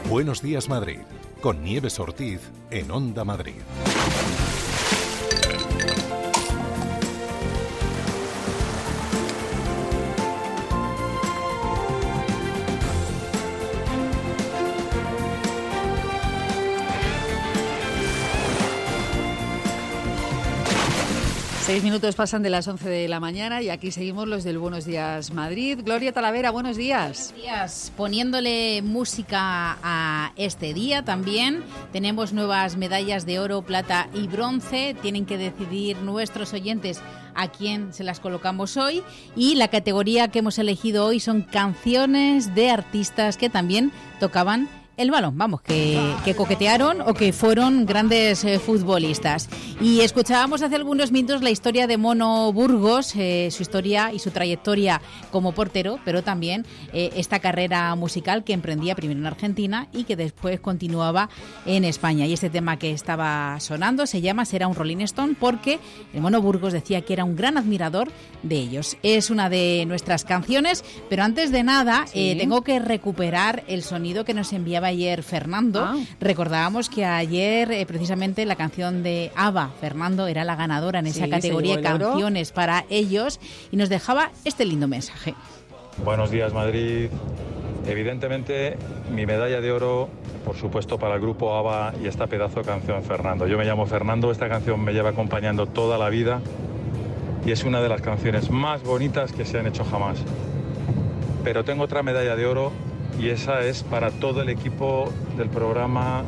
Buenos días Madrid, con Nieves Ortiz en Onda Madrid. Seis minutos pasan de las 11 de la mañana y aquí seguimos los del Buenos Días Madrid. Gloria Talavera, buenos días. Buenos días. Poniéndole música a este día también. Tenemos nuevas medallas de oro, plata y bronce. Tienen que decidir nuestros oyentes a quién se las colocamos hoy. Y la categoría que hemos elegido hoy son canciones de artistas que también tocaban el balón, vamos, que coquetearon o que fueron grandes futbolistas. Y escuchábamos hace algunos minutos la historia de Mono Burgos, su historia y su trayectoria como portero, pero también esta carrera musical que emprendía primero en Argentina y que después continuaba en España. Y este tema que estaba sonando se llama Será un Rolling Stone, porque el Mono Burgos decía que era un gran admirador de ellos. Es una de nuestras canciones, pero antes de nada tengo que recuperar el sonido que nos enviaba ayer Fernando. Recordábamos que ayer precisamente la canción de ABBA, Fernando, era la ganadora en esa categoría de canciones para ellos y nos dejaba este lindo mensaje. Buenos días Madrid. Evidentemente mi medalla de oro, por supuesto, para el grupo ABBA y esta pedazo de canción Fernando. Yo me llamo Fernando, esta canción me lleva acompañando toda la vida y es una de las canciones más bonitas que se han hecho jamás. Pero tengo otra medalla de oro y esa es para todo el equipo del programa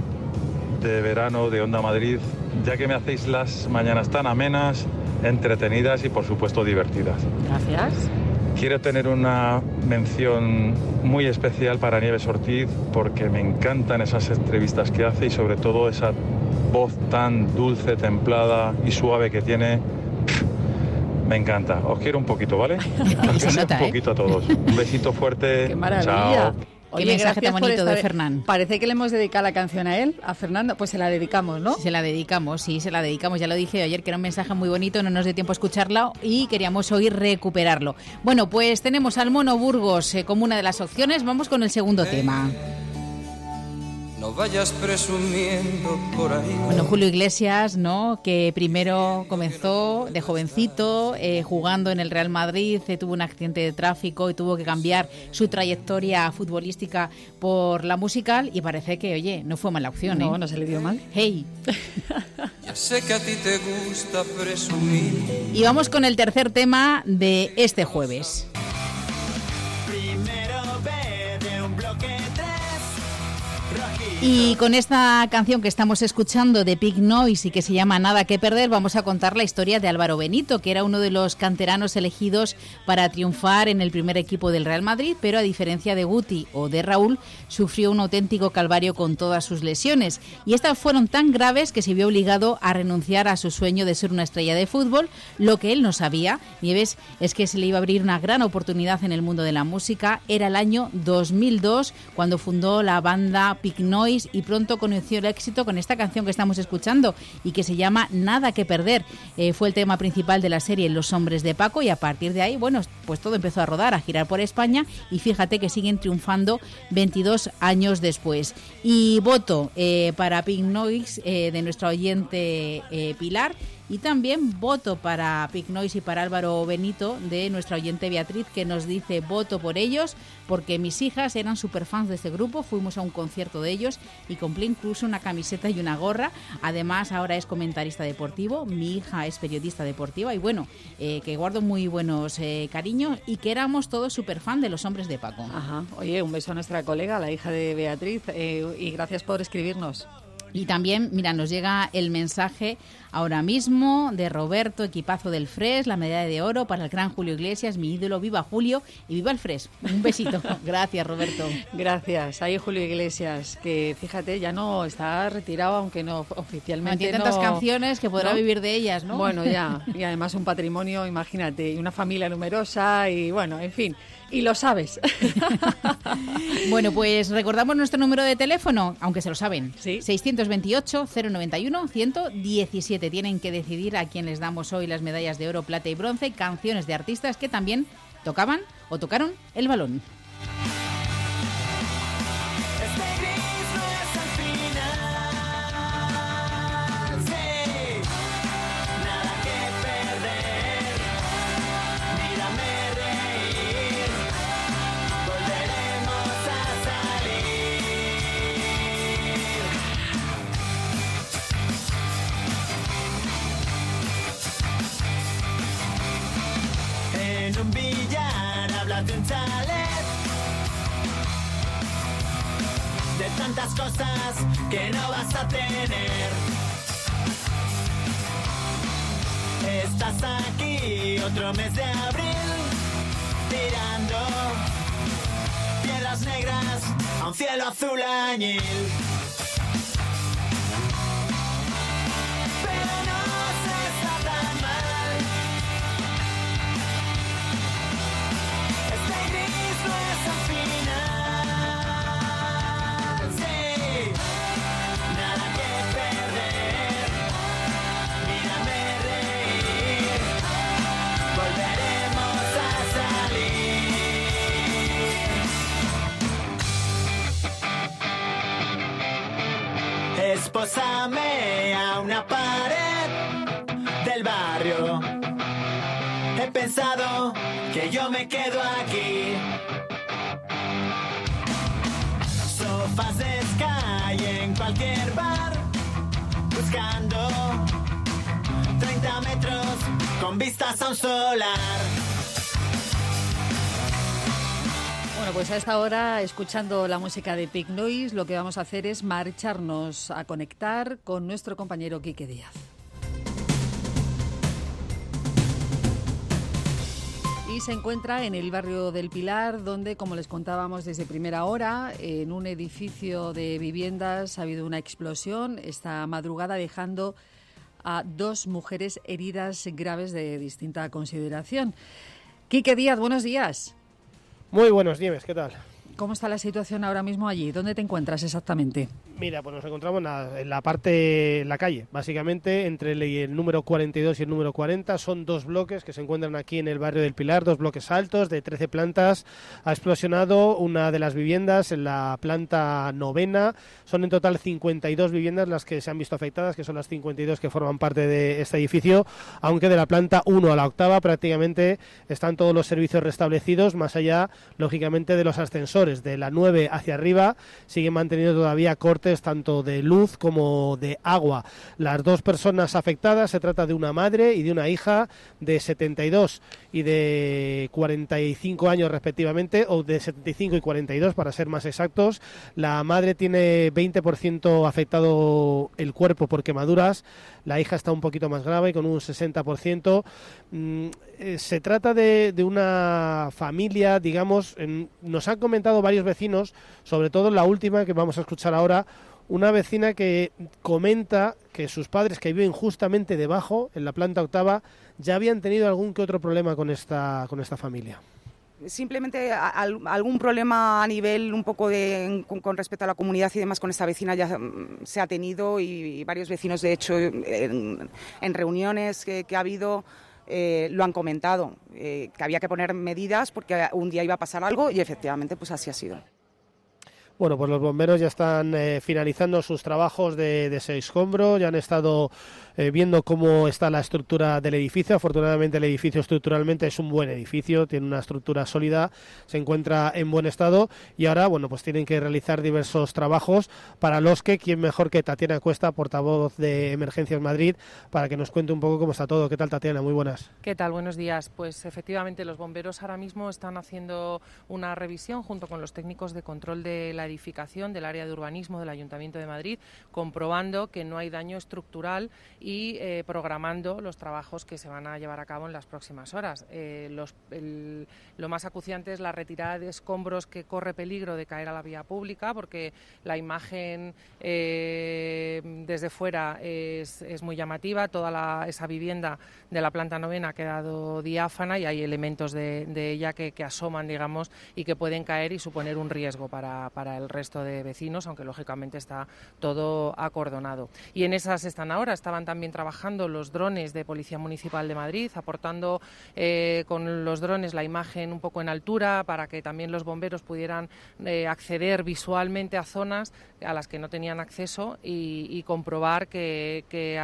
de verano de Onda Madrid, ya que me hacéis las mañanas tan amenas, entretenidas y por supuesto divertidas. Gracias. Quiero tener una mención muy especial para Nieves Ortiz porque me encantan esas entrevistas que hace y sobre todo esa voz tan dulce, templada y suave que tiene. Me encanta. Os quiero un poquito, ¿vale? Un poquito a todos. Un besito fuerte. ¡Qué maravilla! Chao. Qué mensaje tan bonito de Fernán. Parece que le hemos dedicado la canción a él, a Fernando. Pues se la dedicamos, ¿no? Sí, se la dedicamos. Ya lo dije ayer, que era un mensaje muy bonito, no nos dio tiempo a escucharlo y queríamos hoy recuperarlo. Bueno, pues tenemos al Mono Burgos como una de las opciones. Vamos con el segundo tema. No vayas presumiendo por ahí. Bueno, Julio Iglesias, ¿no? Que primero comenzó de jovencito jugando en el Real Madrid, tuvo un accidente de tráfico y tuvo que cambiar su trayectoria futbolística por la musical y parece que, oye, no fue mala opción, ¿eh? No se le dio mal. ¡Hey! Ya sé que a ti te gusta presumir. Y vamos con el tercer tema de este jueves. Y con esta canción que estamos escuchando de Pink Noise y que se llama Nada que perder, vamos a contar la historia de Álvaro Benito, que era uno de los canteranos elegidos para triunfar en el primer equipo del Real Madrid, pero a diferencia de Guti o de Raúl, sufrió un auténtico calvario con todas sus lesiones. Y estas fueron tan graves que se vio obligado a renunciar a su sueño de ser una estrella de fútbol. Lo que él no sabía, Nieves, es que se le iba a abrir una gran oportunidad en el mundo de la música. Era el año 2002 cuando fundó la banda Pink Noise y pronto conoció el éxito con esta canción que estamos escuchando y que se llama Nada que perder. Fue el tema principal de la serie Los Hombres de Paco y a partir de ahí, bueno, pues todo empezó a rodar, a girar por España y fíjate que siguen triunfando 22 años después. Y voto para Pink Noise de nuestra oyente Pilar. Y también voto para Pink Noise y para Álvaro Benito de nuestra oyente Beatriz, que nos dice voto por ellos porque mis hijas eran superfans de este grupo, fuimos a un concierto de ellos y compré incluso una camiseta y una gorra. Además ahora es comentarista deportivo, mi hija es periodista deportiva y bueno, que guardo muy buenos cariños y que éramos todos superfans de Los Hombres de Paco. Ajá. Oye, un beso a nuestra colega, la hija de Beatriz, y gracias por escribirnos. Y también, mira, nos llega el mensaje ahora mismo de Roberto, equipazo del Fres, la medalla de oro para el gran Julio Iglesias, mi ídolo, viva Julio y viva el Fres. Un besito. Gracias, Roberto. Gracias. Ahí Julio Iglesias, que fíjate, ya no está retirado, aunque no oficialmente. Tiene tantas canciones que podrá vivir de ellas, ¿no? Bueno, ya. Y además un patrimonio, imagínate, y una familia numerosa y bueno, en fin. Y lo sabes. Bueno, pues recordamos nuestro número de teléfono, aunque se lo saben. Sí. 628-091-117. Tienen que decidir a quién les damos hoy las medallas de oro, plata y bronce, canciones de artistas que también tocaban o tocaron el balón. de un chalet, de tantas cosas que no vas a tener. Estás aquí otro mes de abril, tirando piedras negras a un cielo azul añil. Pero no se está tan mal. Este gris no es el final. Sí, nada que perder. Mírame reír. Volveremos a salir. Espósame a una pared del barrio. He pensado que yo me quedo aquí. Sofás de Sky en cualquier bar, buscando 30 metros con vistas a un solar. Bueno, pues a esta hora, escuchando la música de Pink Noise, lo que vamos a hacer es marcharnos a conectar con nuestro compañero Quique Díaz. Y se encuentra en el barrio del Pilar, donde, como les contábamos desde primera hora, en un edificio de viviendas ha habido una explosión esta madrugada, dejando a 2 mujeres heridas graves de distinta consideración. Quique Díaz, buenos días. Muy buenos días, ¿qué tal? ¿Cómo está la situación ahora mismo allí? ¿Dónde te encuentras exactamente? Mira, pues nos encontramos en la parte, en la calle, básicamente, entre el número 42 y el número 40. Son 2 bloques que se encuentran aquí en el barrio del Pilar, 2 bloques altos de 13 plantas. Ha explosionado una de las viviendas en la planta 9ª. Son en total 52 viviendas las que se han visto afectadas, que son las 52 que forman parte de este edificio, aunque de la planta 1 a la 8ª prácticamente están todos los servicios restablecidos, más allá, lógicamente, de los ascensores. De la 9 hacia arriba siguen manteniendo todavía cortes tanto de luz como de agua. Las 2 personas afectadas, se trata de una madre y de una hija de 72 y de 45 años respectivamente, o de 75 y 42 para ser más exactos. La madre tiene 20% afectado el cuerpo por quemaduras, la hija está un poquito más grave con un 60%. Se trata de una familia, digamos, nos han comentado varios vecinos, sobre todo la última que vamos a escuchar ahora, una vecina que comenta que sus padres, que viven justamente debajo, en la planta 8ª, ya habían tenido algún que otro problema con esta familia. Simplemente algún problema a nivel un poco con respecto a la comunidad y demás con esta vecina ya se ha tenido, y varios vecinos, de hecho, en reuniones que ha habido, lo han comentado, que había que poner medidas porque un día iba a pasar algo, y efectivamente pues así ha sido. Bueno, pues los bomberos ya están finalizando sus trabajos de ese escombro, ya han estado viendo cómo está la estructura del edificio. Afortunadamente el edificio estructuralmente es un buen edificio, tiene una estructura sólida, se encuentra en buen estado, y ahora, bueno, pues tienen que realizar diversos trabajos para los que, quién mejor que Tatiana Cuesta, portavoz de Emergencias Madrid, para que nos cuente un poco cómo está todo. ¿Qué tal, Tatiana? Muy buenas. ¿Qué tal? Buenos días. Pues efectivamente los bomberos ahora mismo están haciendo una revisión junto con los técnicos de control de la edificación del área de urbanismo del Ayuntamiento de Madrid, comprobando que no hay daño estructural y programando los trabajos que se van a llevar a cabo en las próximas horas. Lo más acuciante es la retirada de escombros, que corre peligro de caer a la vía pública, porque la imagen desde fuera es muy llamativa. Toda esa vivienda de la planta 9ª ha quedado diáfana y hay elementos de ella que asoman, digamos, y que pueden caer y suponer un riesgo para el resto de vecinos, aunque lógicamente está todo acordonado. Y en esas están ahora. Estaban también trabajando los drones de Policía Municipal de Madrid, aportando con los drones la imagen un poco en altura para que también los bomberos pudieran acceder visualmente a zonas a las que no tenían acceso y comprobar que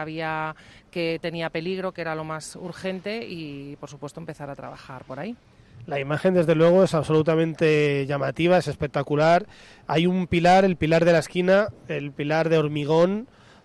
tenía peligro, que era lo más urgente, y por supuesto empezar a trabajar por ahí. La imagen, desde luego, es absolutamente llamativa, es espectacular. Hay un pilar, el pilar de la esquina, el pilar de hormigón,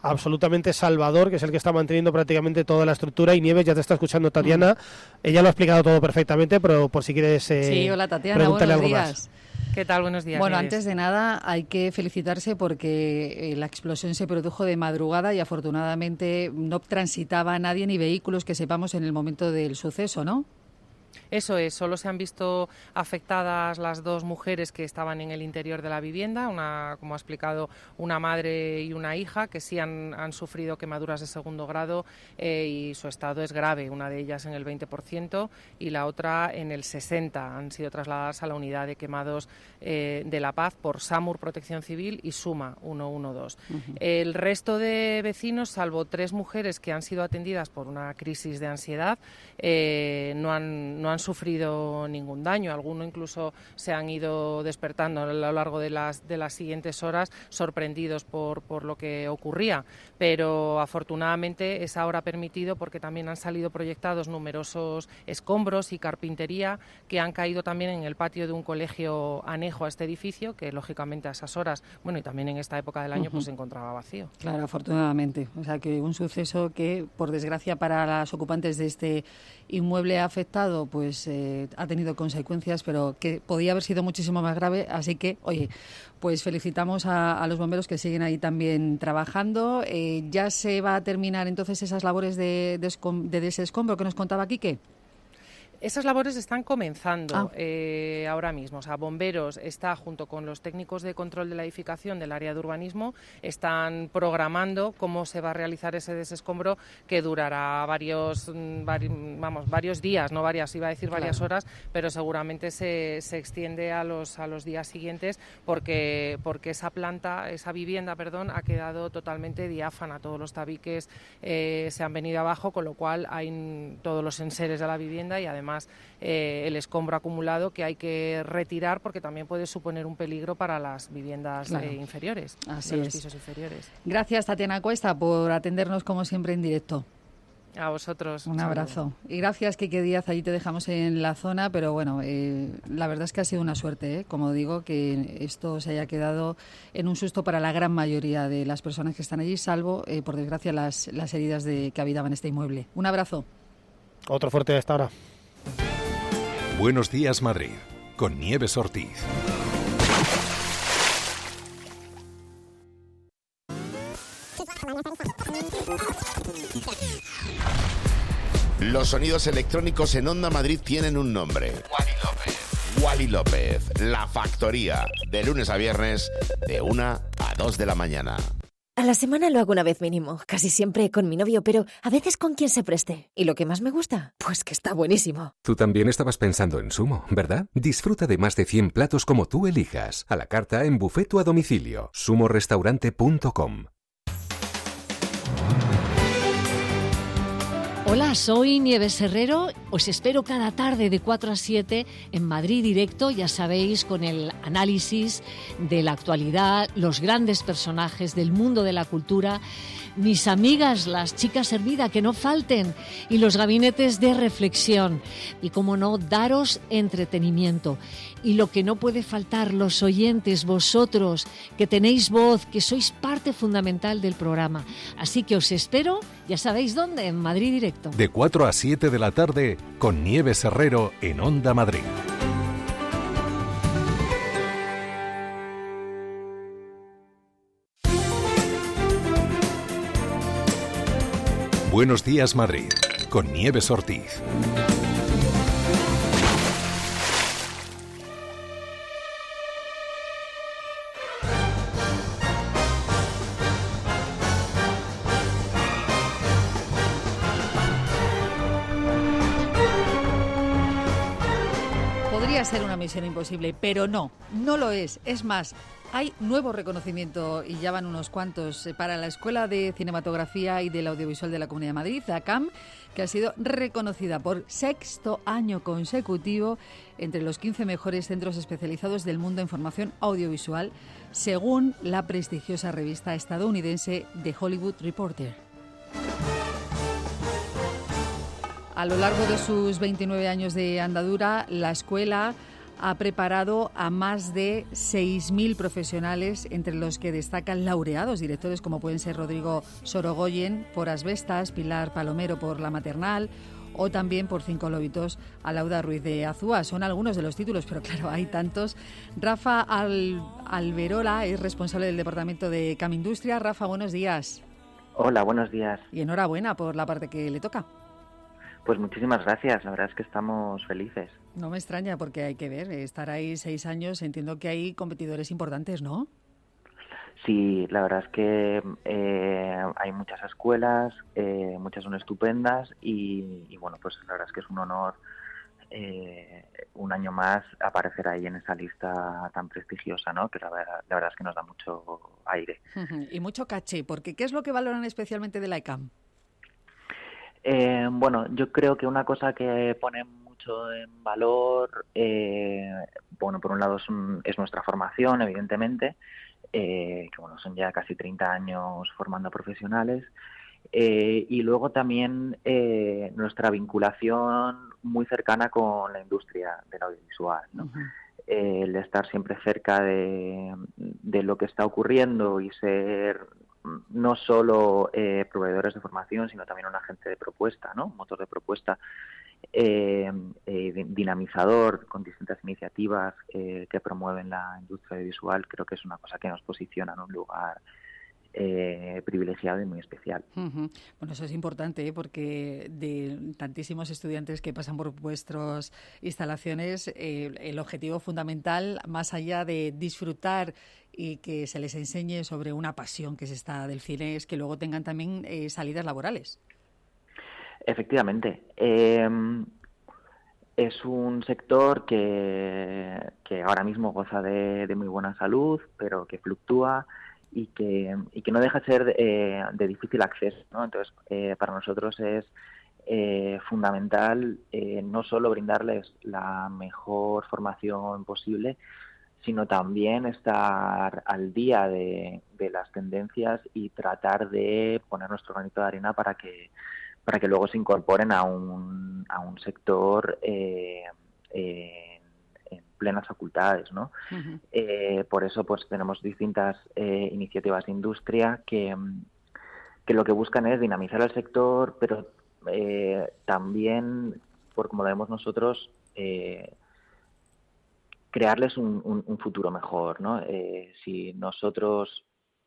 absolutamente salvador, que es el que está manteniendo prácticamente toda la estructura. Y Nieves, ya te está escuchando Tatiana, ella lo ha explicado todo perfectamente, pero por si quieres sí, hola Tatiana, preguntarle buenos algo días. más. ¿Qué tal? Buenos días. Bueno, Nieves. antes de nada hay que felicitarse porque la explosión se produjo de madrugada y afortunadamente no transitaba nadie ni vehículos que sepamos en el momento del suceso, ¿no? Eso es, solo se han visto afectadas las 2 mujeres que estaban en el interior de la vivienda, como ha explicado, una madre y una hija, que sí han sufrido quemaduras de segundo grado y su estado es grave, una de ellas en el 20% y la otra en el 60%. Han sido trasladadas a la unidad de quemados de La Paz por SAMUR Protección Civil y SUMA 112. El resto de vecinos, salvo 3 mujeres que han sido atendidas por una crisis de ansiedad, no han sufrido ningún daño. Algunos incluso se han ido despertando a lo largo de las siguientes horas sorprendidos por lo que ocurría, pero afortunadamente esa hora ha permitido, porque también han salido proyectados numerosos escombros y carpintería que han caído también en el patio de un colegio anejo a este edificio, que lógicamente a esas horas, bueno, y también en esta época del año, pues se encontraba vacío. Claro, afortunadamente. O sea, que un suceso que, por desgracia para las ocupantes de este inmueble afectado, pues ha tenido consecuencias, pero que podía haber sido muchísimo más grave. Así que, oye, pues felicitamos a los bomberos que siguen ahí también trabajando. ¿Ya se va a terminar entonces esas labores de desescombro que nos contaba Quique? Esas labores están comenzando ahora mismo. O sea, Bomberos está, junto con los técnicos de control de la edificación del área de urbanismo, están programando cómo se va a realizar ese desescombro, que durará varios días, no varias, iba a decir varias horas, pero seguramente se extiende a los días siguientes porque esa vivienda, ha quedado totalmente diáfana. Todos los tabiques se han venido abajo, con lo cual hay todos los enseres de la vivienda y además el escombro acumulado que hay que retirar, porque también puede suponer un peligro para las viviendas inferiores, de los pisos inferiores. Gracias, Tatiana Cuesta, por atendernos como siempre en directo. A vosotros. Un abrazo. Y gracias, Quique Díaz. Allí te dejamos en la zona, pero bueno, la verdad es que ha sido una suerte, como digo, que esto se haya quedado en un susto para la gran mayoría de las personas que están allí, salvo, por desgracia, las heridas que habitaban este inmueble. Un abrazo. Otro fuerte hasta ahora. Buenos días, Madrid, con Nieves Ortiz. Los sonidos electrónicos en Onda Madrid tienen un nombre. Wally López, La Factoría, de lunes a viernes, de 1 a 2 de la mañana. A la semana lo hago una vez mínimo, casi siempre con mi novio, pero a veces con quien se preste. ¿Y lo que más me gusta? Pues que está buenísimo. Tú también estabas pensando en Sumo, ¿verdad? Disfruta de más de 100 platos como tú elijas, a la carta, en buffet o a domicilio. sumorestaurante.com. Hola, soy Nieves Herrero. Os espero cada tarde de 4 a 7 en Madrid Directo, ya sabéis, con el análisis de la actualidad, los grandes personajes del mundo de la cultura, mis amigas, las chicas Hermida, que no falten, y los gabinetes de reflexión. Y, como no, daros entretenimiento. Y lo que no puede faltar, los oyentes, vosotros, que tenéis voz, que sois parte fundamental del programa. Así que os espero, ya sabéis dónde, en Madrid Directo. De 4 a 7 de la tarde, con Nieves Herrero en Onda Madrid. Buenos días, Madrid, con Nieves Ortiz. Podría ser una misión imposible, pero no lo es. Es más, hay nuevo reconocimiento, y ya van unos cuantos, para la Escuela de Cinematografía y del Audiovisual de la Comunidad de Madrid, ACAM, que ha sido reconocida por 6º año consecutivo entre los 15 mejores centros especializados del mundo en formación audiovisual, según la prestigiosa revista estadounidense The Hollywood Reporter. A lo largo de sus 29 años de andadura, la escuela ha preparado a más de 6.000 profesionales, entre los que destacan laureados directores como pueden ser Rodrigo Sorogoyen por Asbestas, Pilar Palomero por La Maternal o también por 5 lobitos a Lauda Ruiz de Azúa. Son algunos de los títulos, pero claro, hay tantos. Rafa Alberola es responsable del departamento de CAM Industria. Rafa, buenos días. Hola, buenos días. Y enhorabuena por la parte que le toca. Pues muchísimas gracias, la verdad es que estamos felices. No me extraña porque hay que ver, estar ahí 6 años, entiendo que hay competidores importantes, ¿no? Sí, la verdad es que hay muchas escuelas, muchas son estupendas y bueno, pues la verdad es que es un honor un año más aparecer ahí en esa lista tan prestigiosa, ¿no? Que la verdad es que nos da mucho aire. Y mucho caché, porque ¿qué es lo que valoran especialmente de la ICAM? Bueno, yo creo que una cosa que pone mucho en valor, bueno, por un lado es nuestra formación, evidentemente, que bueno, son ya casi 30 años formando profesionales, y luego también nuestra vinculación muy cercana con la industria del audiovisual, ¿no? El estar siempre cerca de lo que está ocurriendo y ser no solo proveedores de formación, sino también un agente de propuesta, ¿no? Motor de propuesta, dinamizador con distintas iniciativas que promueven la industria audiovisual. Creo que es una cosa que nos posiciona en un lugar privilegiado y muy especial. Bueno, eso es importante porque de tantísimos estudiantes que pasan por vuestras instalaciones, el objetivo fundamental, más allá de disfrutar y que se les enseñe sobre una pasión que es esta del cine, es que luego tengan también salidas laborales. Efectivamente. Es un sector que ahora mismo goza de muy buena salud, pero que fluctúa y que no deja de ser de difícil acceso, ¿no? Entonces, para nosotros es fundamental no solo brindarles la mejor formación posible, sino también estar al día de las tendencias y tratar de poner nuestro granito de arena para que luego se incorporen a un sector en plenas facultades, ¿no? Por eso pues tenemos distintas iniciativas de industria que lo que buscan es dinamizar el sector, pero también, por como lo vemos nosotros, crearles un futuro mejor, ¿no? Si nosotros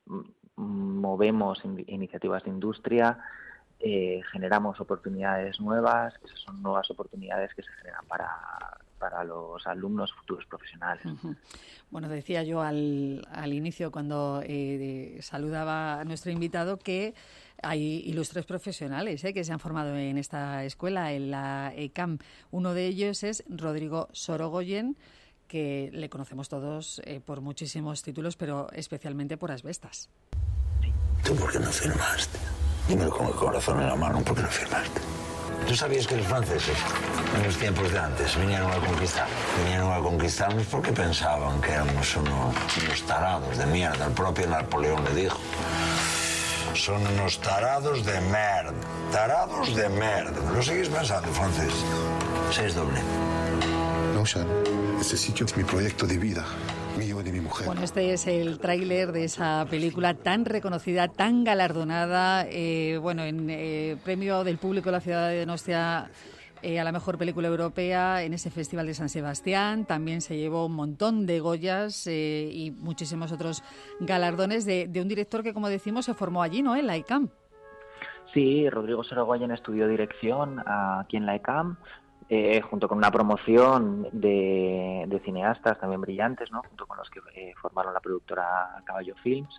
movemos iniciativas de industria, generamos oportunidades nuevas, esas son nuevas oportunidades que se generan para los alumnos futuros profesionales. Bueno, decía yo al inicio cuando saludaba a nuestro invitado que hay ilustres profesionales que se han formado en esta escuela, en la ECAM. Uno de ellos es Rodrigo Sorogoyen, que le conocemos todos por muchísimos títulos, pero especialmente por Asbestas. ¿Tú por qué no firmaste? Dímelo con el corazón en la mano, ¿por qué no firmaste? ¿Tú sabías que los franceses, en los tiempos de antes, vinieron a conquistar? Vinieron a conquistarnos porque pensaban que éramos unos tarados de mierda. El propio Napoleón le dijo. Son unos tarados de merda. Tarados de merda. ¿Lo seguís pensando, francés? 6 doble. No, Sean. Este sitio es mi proyecto de vida. Mío y de mi mujer. Bueno, este es el tráiler de esa película tan reconocida, tan galardonada, en premio del público de la ciudad de Donostia a la mejor película europea en ese Festival de San Sebastián. También se llevó un montón de Goyas y muchísimos otros galardones de un director que, como decimos, se formó allí, ¿no?, en la ICAM. Sí, Rodrigo Sorogoyen estudió dirección aquí en la ICAM. Junto con una promoción de cineastas también brillantes, ¿no? Junto con los que formaron la productora Caballo Films,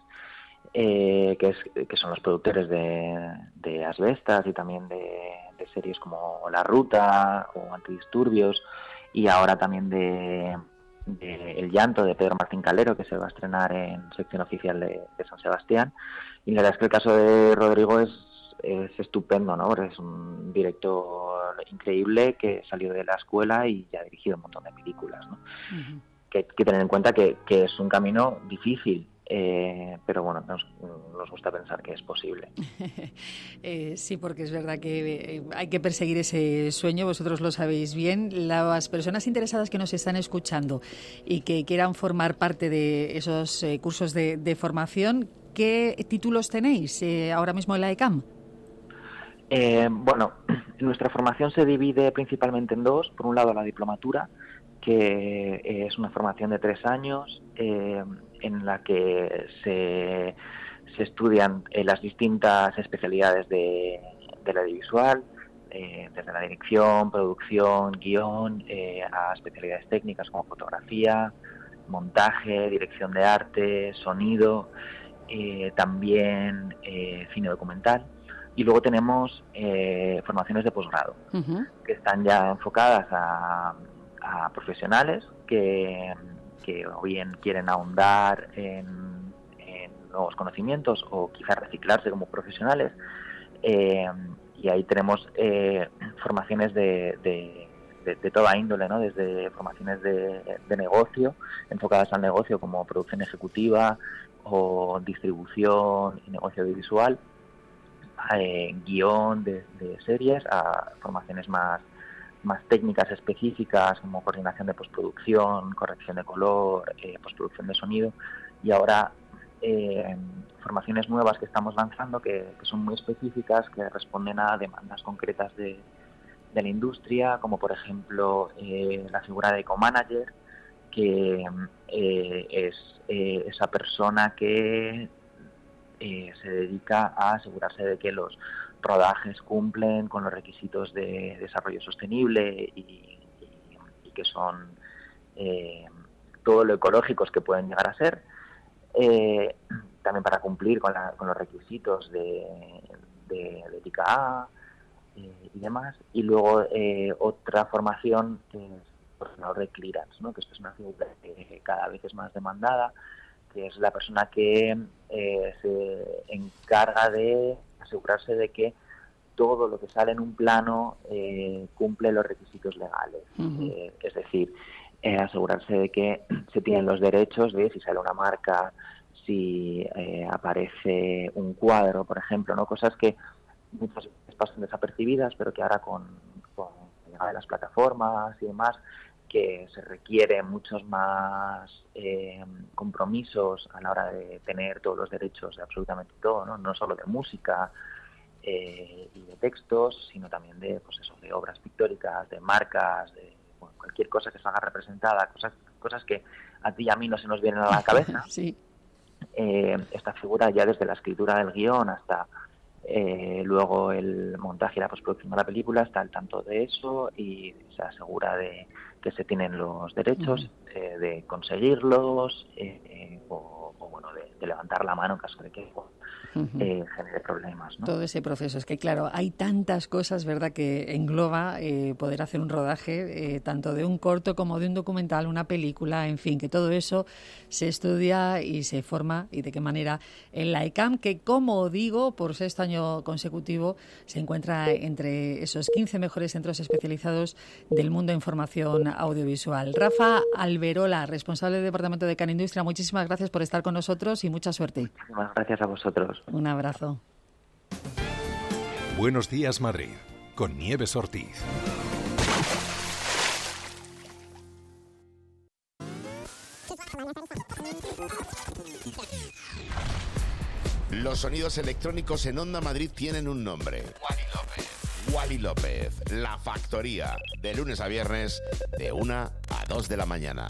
que son los productores de Asbestas y también de series como La Ruta o Antidisturbios, y ahora también de El Llanto de Pedro Martín Calero, que se va a estrenar en sección oficial de San Sebastián. Y la verdad es que el caso de Rodrigo es estupendo, ¿no? Porque es un director increíble que salió de la escuela y ya ha dirigido un montón de películas, ¿no? Que tener en cuenta que es un camino difícil, pero bueno, nos gusta pensar que es posible. Sí, porque es verdad que hay que perseguir ese sueño, vosotros lo sabéis bien. Las personas interesadas que nos están escuchando y que quieran formar parte de esos cursos de formación, ¿qué títulos tenéis ahora mismo en la ECAM? Bueno, nuestra formación se divide principalmente en dos. Por un lado, la diplomatura, que es una formación de 3 años en la que se estudian las distintas especialidades del audiovisual, desde la dirección, producción, guión, a especialidades técnicas como fotografía, montaje, dirección de arte, sonido, también cine documental. Y luego tenemos formaciones de posgrado, que están ya enfocadas a profesionales que o bien quieren ahondar en nuevos conocimientos o quizás reciclarse como profesionales, y ahí tenemos formaciones de toda índole, ¿no? Desde formaciones de negocio, enfocadas al negocio como producción ejecutiva o distribución y negocio audiovisual, guión de series, a formaciones más técnicas específicas como coordinación de postproducción, corrección de color, postproducción de sonido, y ahora formaciones nuevas que estamos lanzando que son muy específicas, que responden a demandas concretas de la industria, como por ejemplo la figura de eco-manager, que es esa persona que se dedica a asegurarse de que los rodajes cumplen con los requisitos de desarrollo sostenible y que son todo lo ecológicos que pueden llegar a ser, también para cumplir con los requisitos de ética A y demás. Y luego otra formación que es coordinador de clearance, ¿no? Que esto es una figura que cada vez es más demandada, que es la persona que se encarga de asegurarse de que todo lo que sale en un plano cumple los requisitos legales. Es decir, asegurarse de que se tienen los derechos de si sale una marca, si aparece un cuadro, por ejemplo, ¿no? Cosas que muchas veces pasan desapercibidas, pero que ahora con la llegada de las plataformas y demás, que se requiere muchos más compromisos a la hora de tener todos los derechos de absolutamente todo, no solo de música y de textos, sino también de obras pictóricas, de marcas, de cualquier cosa que salga representada, cosas que a ti y a mí no se nos vienen a la cabeza. Sí. Esta figura, ya desde la escritura del guión hasta luego el montaje y la postproducción de la película, está al tanto de eso y se asegura de que se tienen los derechos, de conseguirlos o de levantar la mano en caso de que genere problemas, ¿no? Todo ese proceso. Es que, claro, hay tantas cosas, ¿verdad?, que engloba poder hacer un rodaje, tanto de un corto como de un documental, una película, en fin, que todo eso se estudia y se forma, y de qué manera en la ECAM, que, como digo, por 6º año consecutivo, se encuentra entre esos 15 mejores centros especializados del mundo en formación audiovisual. Rafa Alberola, responsable del Departamento de Canindustria, muchísimas gracias por estar con nosotros y mucha suerte. Muchísimas gracias a vosotros. Un abrazo. Buenos días, Madrid, con Nieves Ortiz. Los sonidos electrónicos en Onda Madrid tienen un nombre. Wally López, La Factoría, de lunes a viernes, de 1 a 2 de la mañana.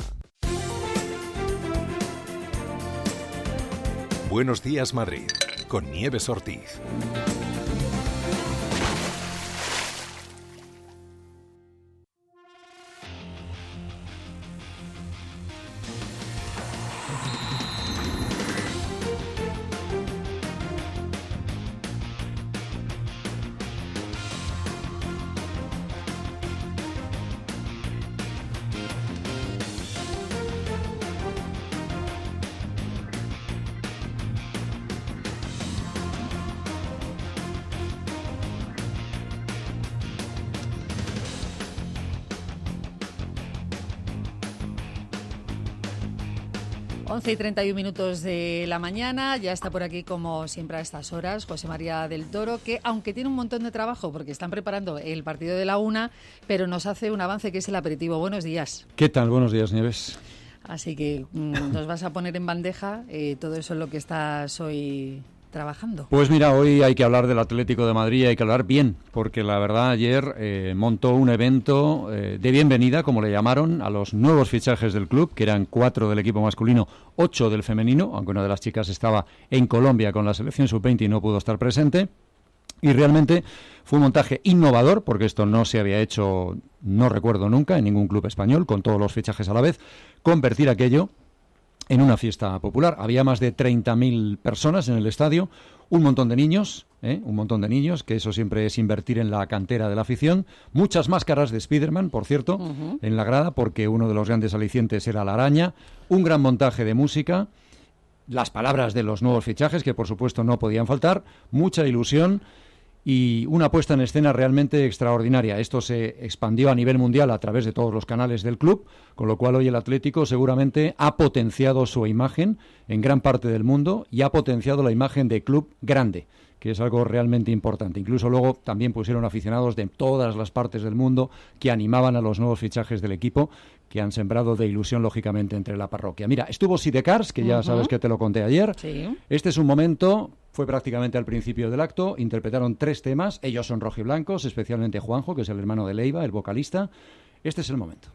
Buenos días, Madrid, con Nieves Ortiz. 11:31 de la mañana, ya está por aquí como siempre a estas horas José María del Toro, que aunque tiene un montón de trabajo porque están preparando el partido de la 1, pero nos hace un avance que es el aperitivo. Buenos días. ¿Qué tal? Buenos días, Nieves. Así que nos vas a poner en bandeja todo eso en lo que estás hoy trabajando. Pues mira, hoy hay que hablar del Atlético de Madrid, hay que hablar bien, porque la verdad ayer montó un evento de bienvenida, como le llamaron, a los nuevos fichajes del club, que eran 4 del equipo masculino, 8 del femenino, aunque una de las chicas estaba en Colombia con la selección sub-20 y no pudo estar presente. Y realmente fue un montaje innovador, porque esto no se había hecho, no recuerdo nunca, en ningún club español, con todos los fichajes a la vez, convertir aquello en una fiesta popular. Había más de 30.000 personas en el estadio, un montón de niños, que eso siempre es invertir en la cantera de la afición. Muchas máscaras de Spiderman, por cierto, en la grada, porque uno de los grandes alicientes era la araña. Un gran montaje de música, las palabras de los nuevos fichajes, que por supuesto no podían faltar, mucha ilusión y una puesta en escena realmente extraordinaria. Esto se expandió a nivel mundial a través de todos los canales del club, con lo cual hoy el Atlético seguramente ha potenciado su imagen en gran parte del mundo y ha potenciado la imagen de club grande, que es algo realmente importante. Incluso luego también pusieron aficionados de todas las partes del mundo que animaban a los nuevos fichajes del equipo, que han sembrado de ilusión, lógicamente, entre la parroquia. Mira, estuvo Sidecars, que ya sabes que te lo conté ayer. Sí. Este es un momento, fue prácticamente al principio del acto, interpretaron 3 temas, ellos son rojiblancos, especialmente Juanjo, que es el hermano de Leiva, el vocalista. Este es el momento.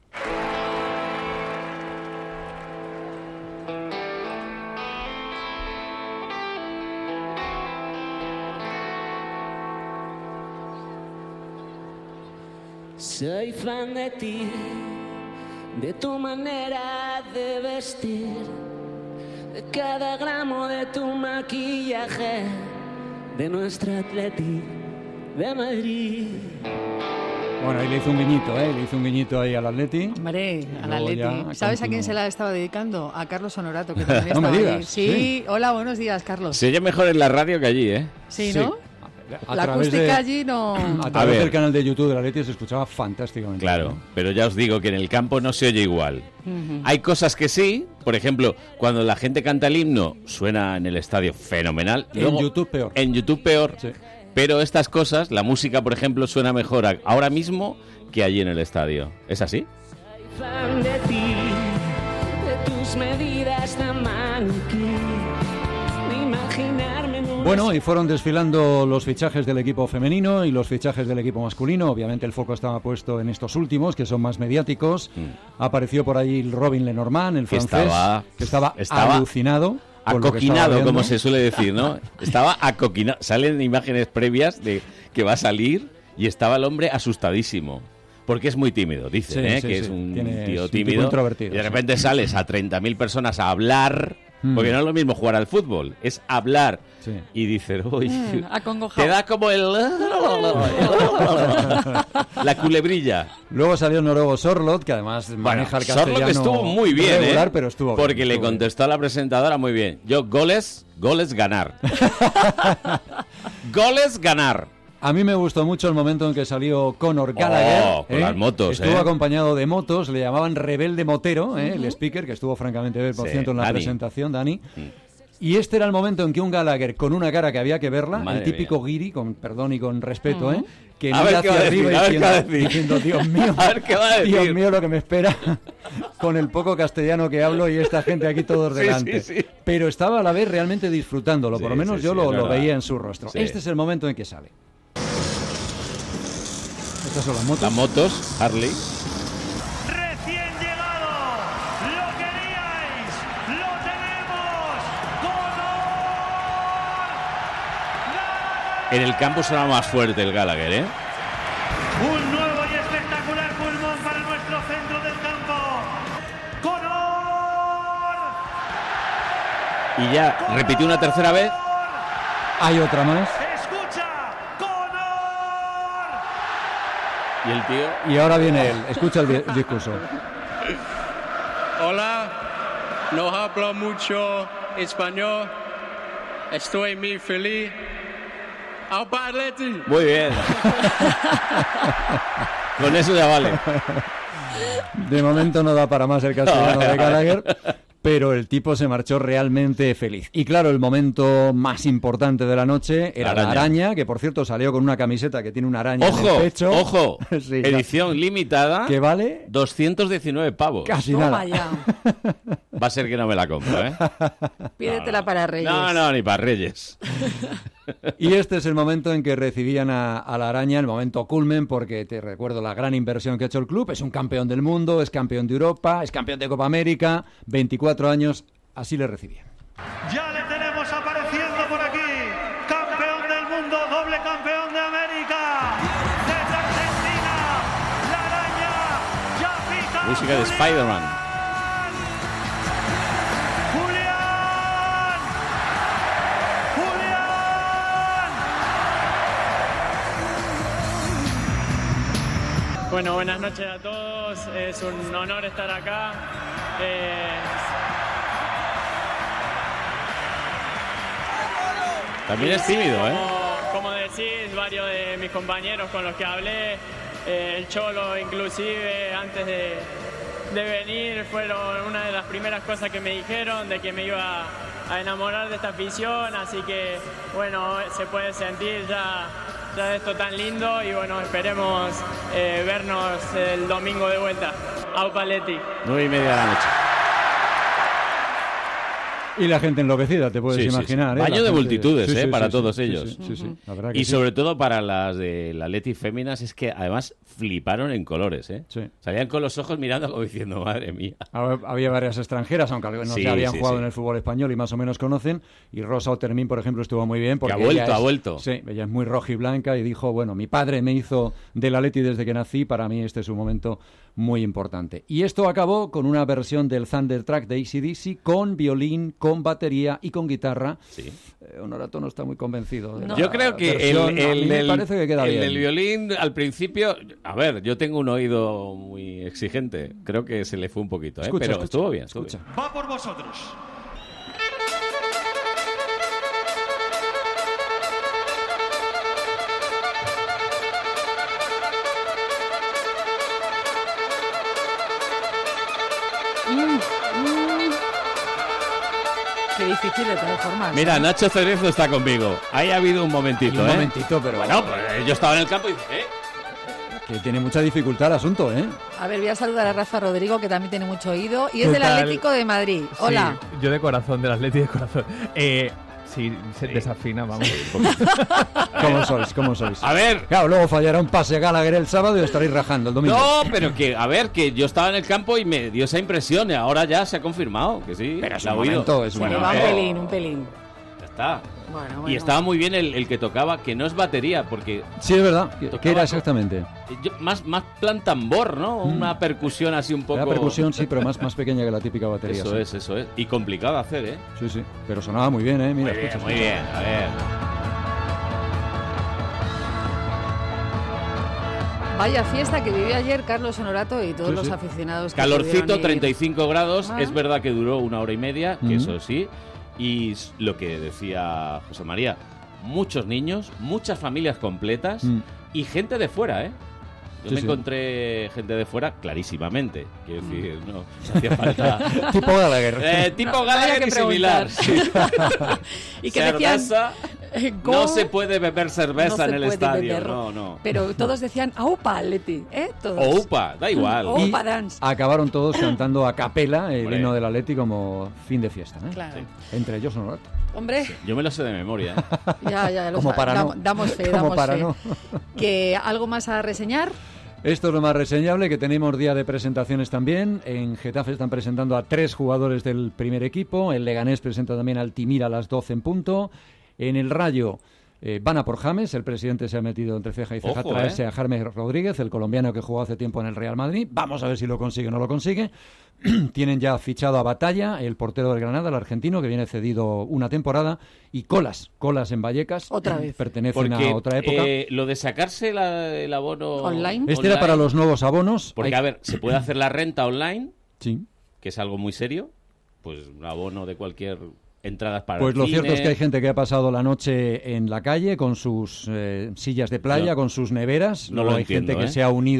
Soy fan de ti, de tu manera de vestir, de cada gramo de tu maquillaje, de nuestra Atleti de Madrid. Bueno, ahí le hizo un guiñito, le hizo un guiñito ahí al Atleti. Hombre, al Atleti. ¿Sabes a quién se la estaba dedicando? A Carlos Honorato, que también no estaba me digas. ahí. Sí, hola, buenos días, Carlos. Se oye mejor en la radio que allí, ¿eh? Sí, ¿no? Sí. La acústica allí no... A través del canal de YouTube de la Atleti se escuchaba fantásticamente. Claro, ¿no? pero ya os digo que en el campo no se oye igual. Hay cosas que sí, por ejemplo, cuando la gente canta el himno, suena en el estadio fenomenal. Luego, en YouTube peor. En YouTube peor, sí. Pero estas cosas, la música, por ejemplo, suena mejor ahora mismo que allí en el estadio. ¿Es así? Soy fan de ti, de tus medidas de maniquí, de imaginarme en un... Bueno, y fueron desfilando los fichajes del equipo femenino y los fichajes del equipo masculino. Obviamente el foco estaba puesto en estos últimos, que son más mediáticos. Apareció por ahí el Robin Lenormand, el francés, que estaba alucinado. Acoquinado, como se suele decir, ¿no? Estaba acoquinado. Salen imágenes previas de que va a salir y estaba el hombre asustadísimo. Porque es muy tímido, dicen, que es un tío tímido. Introvertido, y de repente sales a 30.000 personas a hablar, porque no es lo mismo jugar al fútbol, es hablar. Sí. Y dices, uy, acongojado. te da como el... la culebrilla. Luego salió el noruego Sorloth, que además maneja el castellano. Sorloth estuvo muy bien, regular, pero estuvo porque bien, le contestó a la presentadora muy bien. Yo, goles, ganar. Goles, ganar. A mí me gustó mucho el momento en que salió Conor Gallagher. Con las motos, estuvo acompañado de motos, le llamaban Rebelde Motero, el speaker, que estuvo francamente bien, por cierto, en la presentación, Dani. Y este era el momento en que un Gallagher, con una cara que había que verla, el típico guiri, con perdón y con respeto, que mira hacia arriba diciendo, Dios mío, Dios mío, lo que me espera con el poco castellano que hablo y esta gente aquí todos delante. Sí. Pero estaba a la vez realmente disfrutándolo, por lo menos yo lo veía en su rostro. Sí. Este es el momento en que sale. Estas son las motos. Las motos, Harley. Recién llegado, lo queríais, lo tenemos. En el campo sonaba más fuerte el Gallagher, ¿eh? Un nuevo y espectacular pulmón para nuestro centro del campo. ¡Conor! Y ya repitió una tercera vez. Hay otra más. Y el tío... Y ahora viene él. Escucha el discurso. Hola, no hablo mucho español. Estoy muy feliz. ¡Aupa Atleti! Muy bien. Con eso ya vale. De momento no da para más el castellano de Gallagher. pero el tipo se marchó realmente feliz. Y claro, el momento más importante de la noche era la araña, que por cierto salió con una camiseta que tiene una araña en el pecho. ¡Ojo! Sí, edición limitada. ¿Qué vale? 219 pavos. Casi nada. Va a ser que no me la compro, ¿eh? Pídetela para Reyes. No, ni para Reyes. Y este es el momento en que recibían a la araña, el momento culmen, porque te recuerdo la gran inversión que ha hecho el club. Es un campeón del mundo, es campeón de Europa, es campeón de Copa América, 24 años, así le recibían. Ya le tenemos apareciendo por aquí, campeón del mundo, doble campeón de América, desde Argentina, la araña ya fija. Música de Spider-Man. Bueno, buenas noches a todos, es un honor estar acá. También es tímido, ¿eh? Como decís, varios de mis compañeros con los que hablé, el Cholo inclusive, antes de venir, fueron una de las primeras cosas que me dijeron, de que me iba a enamorar de esta afición, así que, bueno, se puede sentir ya esto tan lindo y bueno, esperemos vernos el domingo de vuelta. Au Paletti. 9:30 de la noche. Y la gente enloquecida, te puedes imaginar. Sí. Baño de multitudes, para todos sí, ellos. Sí. La verdad y que sobre todo para las de la Athletic Féminas, es que además fliparon en colores, ¿eh? Sí. Salían con los ojos mirando como diciendo, madre mía. Había varias extranjeras, aunque no se habían jugado en el fútbol español y más o menos conocen. Y Rosa Otermin, por ejemplo, estuvo muy bien. Porque ha vuelto. Sí, ella es muy roja y blanca y dijo, bueno, mi padre me hizo del Atleti desde que nací, para mí este es un momento muy importante. Y esto acabó con una versión del Thundertrack de AC/DC con violín, con batería y con guitarra. Sí. Honorato no está muy convencido. Yo creo que me parece que queda bien. El violín al principio, a ver, yo tengo un oído muy exigente, creo que se le fue un poquito, pero estuvo bien. Va por vosotros. Qué difícil de todas formas. Mira, Nacho Cerezo está conmigo. Ahí ha habido un momentito, Un momentito, pero... Bueno, pues yo estaba en el campo y dije, Que tiene mucha dificultad el asunto, ¿eh? A ver, voy a saludar a Rafa Rodrigo, que también tiene mucho oído, y es del tal? Atlético de Madrid. Hola. Sí, yo de corazón, del Atlético de corazón. Sí, se desafina, vamos. ¿Cómo sois? A ver. Claro, luego fallará un pase a Gallagher el sábado y estaréis rajando el domingo. No, pero que, a ver, que yo estaba en el campo y me dio esa impresión y ahora ya se ha confirmado, que sí. Pero es un momento, Un pelín. Ya está. Bueno. Y estaba muy bien el que tocaba, que no es batería, porque... Sí, es verdad. ¿Qué era exactamente? Más plan tambor, ¿no? Una percusión así un poco... La percusión sí, pero más pequeña que la típica batería. Eso es. Y complicado de hacer, ¿eh? Sí. Pero sonaba muy bien, ¿eh? Mira, muy bien. A ver. Vaya fiesta que vivió ayer Carlos Honorato y todos los aficionados. Calorcito, 35 grados. Es verdad que duró 1 hora y media, que eso sí. Y lo que decía José María, muchos niños, muchas familias completas y gente de fuera, ¿eh? Yo me encontré gente de fuera clarísimamente. Quiero decir, no hacía falta... tipo Gallagher. Tipo Gallagher y similar. Sí. Y que decían... No se puede beber cerveza en el estadio. No. Pero todos decían Aupa, Atleti, ¿eh? Todos. Oupa, da igual. Oupa dance. Acabaron todos cantando a capela el himno del Atleti como fin de fiesta, ¿eh? Claro. Sí. Entre ellos Honorato. Hombre. Sí, yo me lo sé de memoria, ¿eh? Ya lo como para no. Damos fe, no. ¿Que algo más a reseñar? Esto es lo más reseñable, que tenemos día de presentaciones también. En Getafe están presentando a 3 jugadores del primer equipo. El Leganés presenta también al Timir a las 12 en punto. En el Rayo van a por James. El presidente se ha metido entre ceja y ceja a traerse a James Rodríguez, el colombiano que jugó hace tiempo en el Real Madrid. Vamos a ver si lo consigue o no lo consigue. Tienen ya fichado a Batalla, el portero del Granada, el argentino, que viene cedido una temporada, y Colas en Vallecas. Otra vez. Pertenecen a otra época. Lo de sacarse el abono online. Este era para los nuevos abonos. Porque, a ver, se puede hacer la renta online, sí, que es algo muy serio. Pues un abono de cualquier... entradas para pues el lo cine. cierto es que hay gente que ha pasado la noche en la calle con sus sillas de playa, con sus neveras. No Luego lo hay entiendo, gente que se ha unido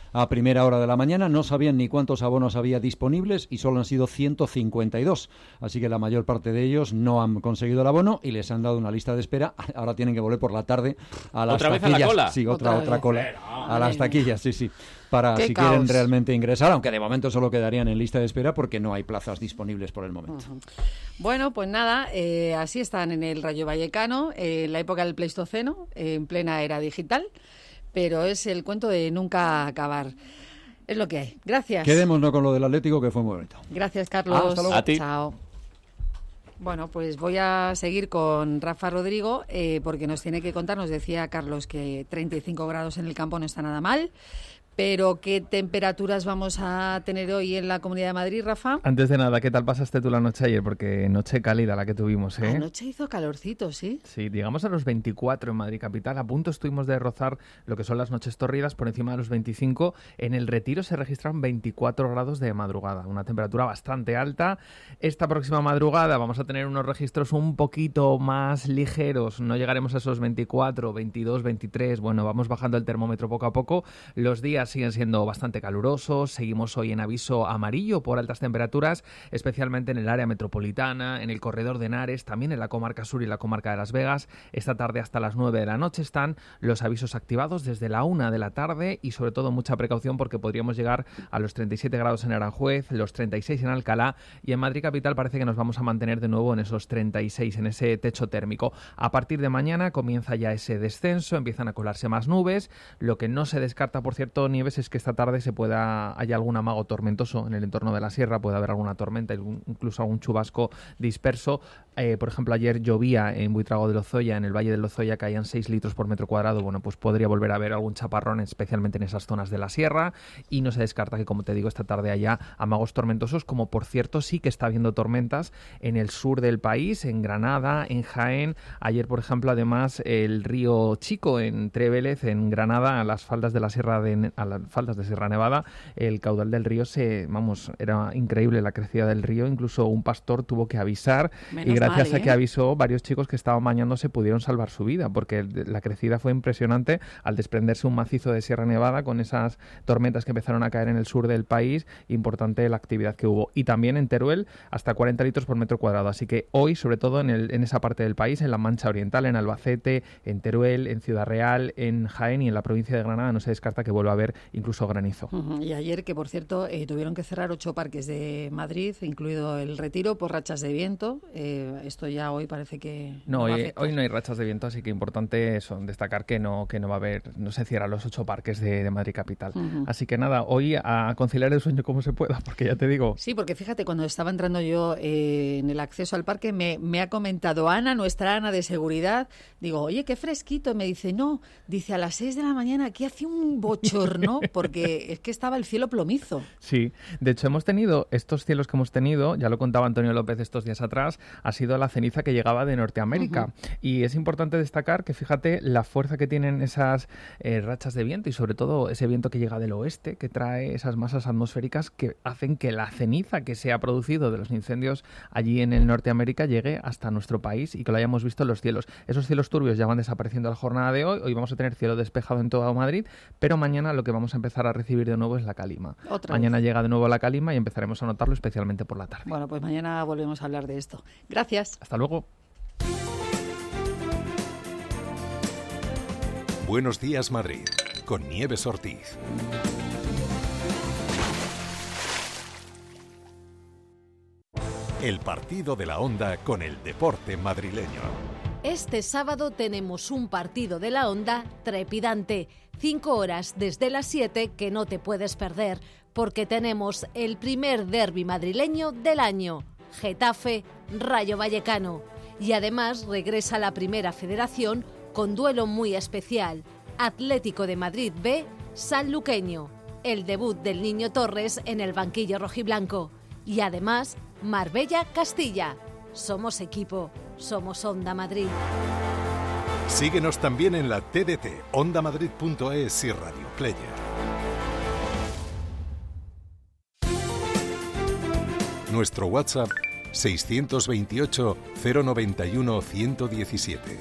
a primera hora de la mañana. No sabían ni cuántos abonos había disponibles y solo han sido 152. Así que la mayor parte de ellos no han conseguido el abono y les han dado una lista de espera. Ahora tienen que volver por la tarde a las ¿Otra taquillas. Vez a la cola? Sí, otra cola. A las taquillas, sí. Para si caos. quieren realmente ingresar, aunque de momento solo quedarían en lista de espera porque no hay plazas disponibles por el momento. Bueno, pues nada, así están en el Rayo Vallecano, en la época del Pleistoceno, en plena era digital, pero es el cuento de nunca acabar. Es lo que hay. Gracias. Quedémonos con lo del Atlético, que fue muy bonito. Gracias, Carlos. Hasta luego. A ti. Chao. Bueno, pues voy a seguir con Rafa Rodrigo porque nos tiene que contar, nos decía Carlos que 35 grados en el campo no está nada mal. Pero, ¿qué temperaturas vamos a tener hoy en la Comunidad de Madrid, Rafa? Antes de nada, ¿qué tal pasaste tú la noche ayer? Porque noche cálida la que tuvimos, ¿eh? Anoche hizo calorcito, ¿sí? Sí, llegamos a los 24 en Madrid capital. A punto estuvimos de rozar lo que son las noches tórridas por encima de los 25. En el Retiro se registraron 24 grados de madrugada, una temperatura bastante alta. Esta próxima madrugada vamos a tener unos registros un poquito más ligeros. No llegaremos a esos 24, 22, 23. Bueno, vamos bajando el termómetro poco a poco. Los días siguen siendo bastante calurosos. Seguimos hoy en aviso amarillo por altas temperaturas, especialmente en el área metropolitana, en el corredor de Henares, también en la comarca sur y la comarca de Las Vegas. Esta tarde hasta las 9 de la noche están los avisos activados desde la 1 de la tarde y sobre todo mucha precaución porque podríamos llegar a los 37 grados en Aranjuez, los 36 en Alcalá y en Madrid capital parece que nos vamos a mantener de nuevo en esos 36, en ese techo térmico. A partir de mañana comienza ya ese descenso, empiezan a colarse más nubes. Lo que no se descarta, por cierto, Nieves, es que esta tarde haya algún amago tormentoso en el entorno de la sierra, puede haber alguna tormenta, incluso algún chubasco disperso. Por ejemplo, ayer llovía en Buitrago de Lozoya, en el Valle de Lozoya caían 6 litros por metro cuadrado. Bueno, pues podría volver a haber algún chaparrón, especialmente en esas zonas de la sierra, y no se descarta que, como te digo, esta tarde haya amagos tormentosos, como por cierto sí que está habiendo tormentas en el sur del país, en Granada, en Jaén. Ayer, por ejemplo, además, el río Chico, entre Vélez, en Granada, a las faldas de la sierra faldas de Sierra Nevada, el caudal del río era increíble la crecida del río, incluso un pastor tuvo que avisar y gracias a que avisó, varios chicos que estaban bañándose pudieron salvar su vida porque la crecida fue impresionante al desprenderse un macizo de Sierra Nevada con esas tormentas que empezaron a caer en el sur del país. Importante la actividad que hubo. Y también en Teruel hasta 40 litros por metro cuadrado, así que hoy, sobre todo en esa parte del país, en la Mancha Oriental, en Albacete, en Teruel, en Ciudad Real, en Jaén y en la provincia de Granada, no se descarta que vuelva a haber incluso granizo. Y ayer, que por cierto, tuvieron que cerrar 8 parques de Madrid, incluido el Retiro, por rachas de viento. Esto ya hoy parece que no hoy no hay rachas de viento, así que importante eso, destacar que no va a haber, no se cierran los 8 parques de Madrid capital. Así que nada, hoy a conciliar el sueño como se pueda, porque ya te digo. Sí, porque fíjate, cuando estaba entrando yo en el acceso al parque, me ha comentado Ana, nuestra Ana de seguridad, digo, oye, qué fresquito. Me dice, no, dice, a las 6 de la mañana aquí hace un bochorno, porque es que estaba el cielo plomizo. Sí, de hecho hemos tenido estos cielos que hemos tenido, ya lo contaba Antonio López estos días atrás, ha sido la ceniza que llegaba de Norteamérica. Y es importante destacar que, fíjate, la fuerza que tienen esas rachas de viento y sobre todo ese viento que llega del oeste, que trae esas masas atmosféricas que hacen que la ceniza que se ha producido de los incendios allí en el Norteamérica llegue hasta nuestro país y que lo hayamos visto en los cielos. Esos cielos turbios ya van desapareciendo a la jornada de hoy. Hoy vamos a tener cielo despejado en todo Madrid, pero mañana lo que vamos a empezar a recibir de nuevo es la calima. Mañana llega de nuevo la calima y empezaremos a notarlo especialmente por la tarde. Bueno, pues mañana volvemos a hablar de esto. Gracias. Hasta luego. Buenos días, Madrid, con Nieves Ortiz. El partido de la Onda con el deporte madrileño. Este sábado tenemos un partido de la Onda trepidante. 5 horas desde las 7 que no te puedes perder, porque tenemos el primer derbi madrileño del año. Getafe, Rayo Vallecano. Y además regresa la Primera Federación con duelo muy especial. Atlético de Madrid B, Sanluqueño. El debut del Niño Torres en el banquillo rojiblanco. Y además, Marbella-Castilla. Somos equipo, somos Onda Madrid. Síguenos también en la TDT, ondamadrid.es y Radio Player. Nuestro WhatsApp 628 091 117.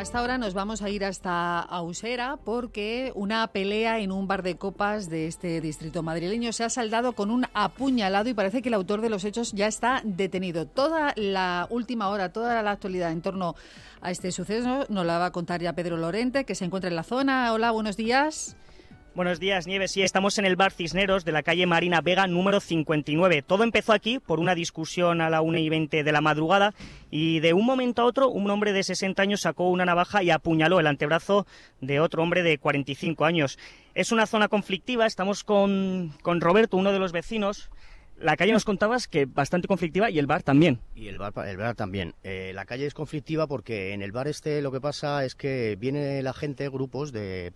esta hora nos vamos a ir hasta Usera porque una pelea en un bar de copas de este distrito madrileño se ha saldado con un apuñalado y parece que el autor de los hechos ya está detenido. Toda la última hora, toda la actualidad en torno a este suceso nos la va a contar ya Pedro Lorente, que se encuentra en la zona. Hola, buenos días. Buenos días, Nieves. Sí, estamos en el bar Cisneros de la calle Marina Vega número 59. Todo empezó aquí por una discusión a la 1:20 de la madrugada y de un momento a otro un hombre de 60 años sacó una navaja y apuñaló el antebrazo de otro hombre de 45 años. Es una zona conflictiva, estamos con Roberto, uno de los vecinos. La calle nos contabas que bastante conflictiva y el bar también. Y el bar también. La calle es conflictiva porque en el bar lo que pasa es que viene la gente, grupos de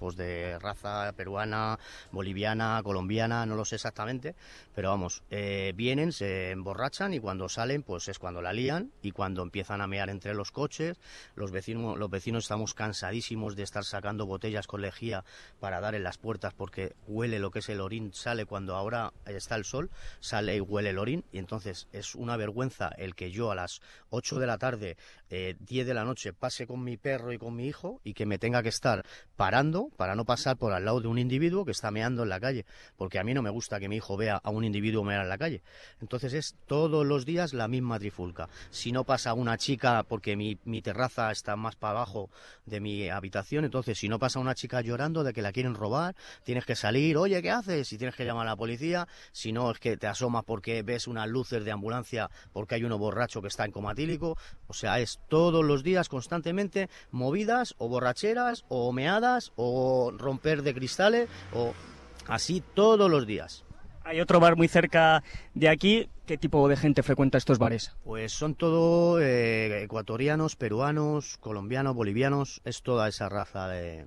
raza peruana, boliviana, colombiana, no lo sé exactamente, pero vamos, vienen, se emborrachan y cuando salen pues es cuando la lían y cuando empiezan a mear entre los coches. Los vecinos estamos cansadísimos de estar sacando botellas con lejía para dar en las puertas porque huele lo que es el orín, sale cuando ahora está el sol, sale y huele el orín, y entonces es una vergüenza el que yo a las 8 de la tarde, 10 de la noche, pase con mi perro y con mi hijo y que me tenga que estar parando para no pasar por al lado de un individuo que está meando en la calle, porque a mí no me gusta que mi hijo vea a un individuo mear en la calle. Entonces es todos los días la misma trifulca. Si no pasa una chica, porque mi terraza está más para abajo de mi habitación, entonces si no pasa una chica llorando de que la quieren robar, tienes que salir, oye, ¿qué haces? Y tienes que llamar a la policía. Si no, es que te asomas porque ves unas luces de ambulancia porque hay uno borracho que está en coma etílico. O sea, es todos los días constantemente movidas o borracheras o meadas o romper de cristales o así todos los días. Hay otro bar muy cerca de aquí. ¿Qué tipo de gente frecuenta estos bares? Pues son todo ecuatorianos, peruanos, colombianos, bolivianos, es toda esa raza de...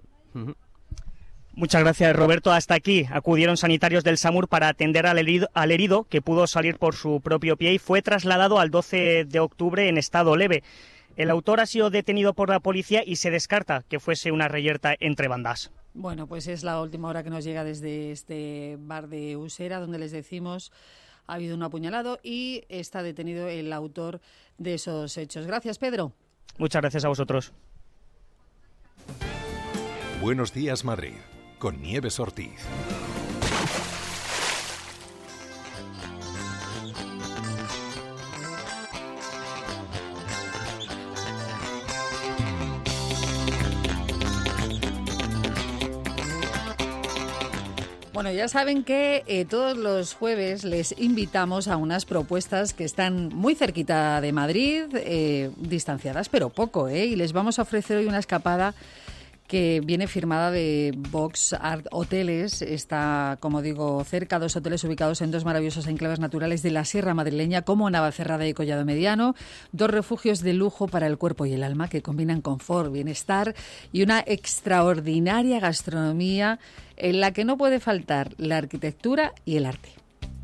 Muchas gracias, Roberto. Hasta aquí acudieron sanitarios del SAMUR para atender al herido, que pudo salir por su propio pie y fue trasladado al 12 de octubre en estado leve. El autor ha sido detenido por la policía y se descarta que fuese una reyerta entre bandas. Bueno, pues es la última hora que nos llega desde este bar de Usera, donde les decimos ha habido un apuñalado y está detenido el autor de esos hechos. Gracias, Pedro. Muchas gracias a vosotros. Buenos días, Madrid, con Nieves Ortiz. Bueno, ya saben que todos los jueves les invitamos a unas propuestas que están muy cerquita de Madrid, distanciadas pero poco, y les vamos a ofrecer hoy una escapada que viene firmada de Vox Art Hoteles. Está, como digo, cerca, 2 hoteles ubicados en 2 maravillosos enclaves naturales de la Sierra Madrileña, como Navacerrada y Collado Mediano, 2 refugios de lujo para el cuerpo y el alma que combinan confort, bienestar y una extraordinaria gastronomía en la que no puede faltar la arquitectura y el arte.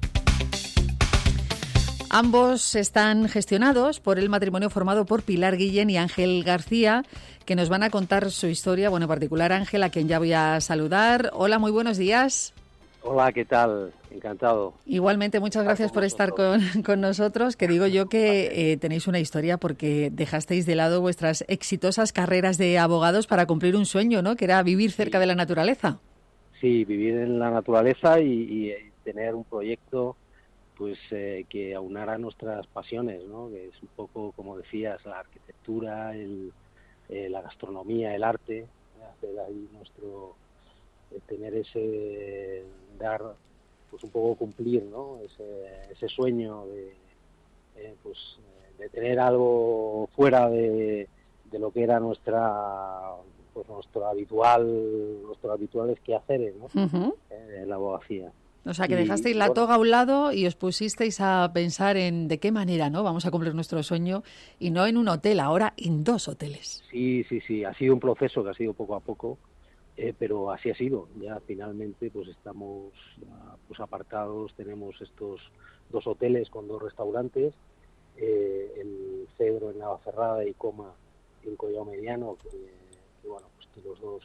Ambos están gestionados por el matrimonio formado por Pilar Guillén y Ángel García, que nos van a contar su historia. Bueno, en particular Ángel, a quien ya voy a saludar. Hola, muy buenos días. Hola, ¿qué tal? Encantado. Igualmente, muchas gracias por estar con nosotros. Que digo yo que tenéis una historia porque dejasteis de lado vuestras exitosas carreras de abogados para cumplir un sueño, ¿no? Que era vivir cerca de la naturaleza. Sí, vivir en la naturaleza y tener un proyecto pues que aunara nuestras pasiones, ¿no? Que es un poco, como decías, la arquitectura, la gastronomía, el arte, hacer ahí tener ese, dar, pues un poco cumplir, ¿no? Ese sueño de tener algo fuera de lo que era nuestro habituales quehaceres, ¿no? La abogacía. O sea, que dejasteis la toga a un lado y os pusisteis a pensar en de qué manera, ¿no? Vamos a cumplir nuestro sueño, y no en un hotel, ahora en 2 hoteles. Sí. Ha sido un proceso que ha sido poco a poco, pero así ha sido. Ya finalmente pues estamos pues apartados, tenemos estos 2 hoteles con 2 restaurantes, el Cedro en Navacerrada y Coma en Collado Mediano, que bueno, pues que los dos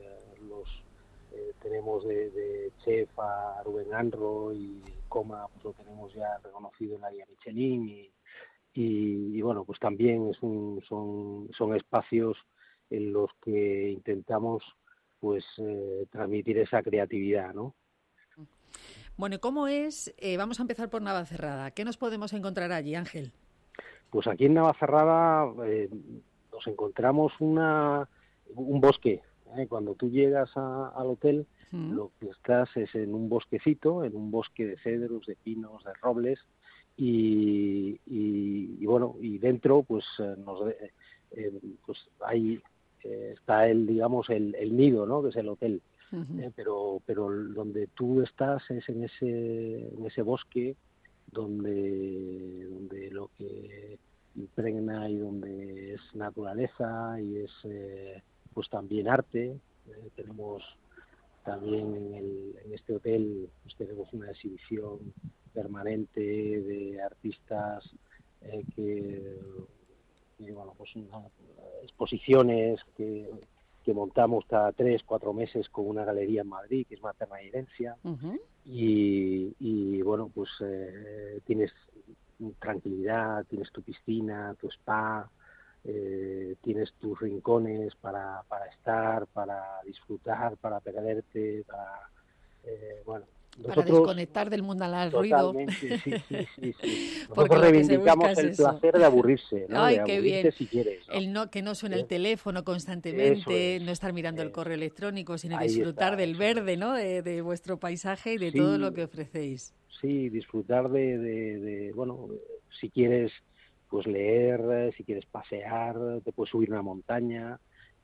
tenemos de chef a Rubén Anro, y Coma pues lo tenemos ya reconocido en la guía Michelin, y bueno, pues también son espacios en los que intentamos pues transmitir esa creatividad, ¿no? Bueno, ¿y cómo es? Vamos a empezar por Navacerrada. ¿Qué nos podemos encontrar allí, Ángel? Pues aquí en Navacerrada nos encontramos un bosque. Cuando tú llegas al hotel, lo que estás es en un bosquecito, en un bosque de cedros, de pinos, de robles, y bueno, y dentro pues pues ahí está el nido, ¿no? Que es el hotel. Pero donde tú estás es en ese bosque donde lo que impregna y donde es naturaleza y es pues también arte. Tenemos también en este hotel pues tenemos una exhibición permanente de artistas que bueno, pues exposiciones que montamos cada 3-4 meses con una galería en Madrid, que es Materna y Herencia, y bueno, pues tienes tranquilidad, tienes tu piscina, tu spa, tienes tus rincones para estar, para disfrutar, para perderte, para bueno, para desconectar del mundo al ruido. Totalmente, sí. Nosotros reivindicamos el placer de aburrirse, ¿no? Ay, de qué aburrirse bien. si quieres, ¿no? Que no suene el teléfono constantemente, no estar mirando el correo electrónico, sino disfrutar del verde, ¿no? De vuestro paisaje y de todo lo que ofrecéis. Sí, disfrutar de bueno, si quieres pues leer, si quieres pasear, te puedes subir una montaña,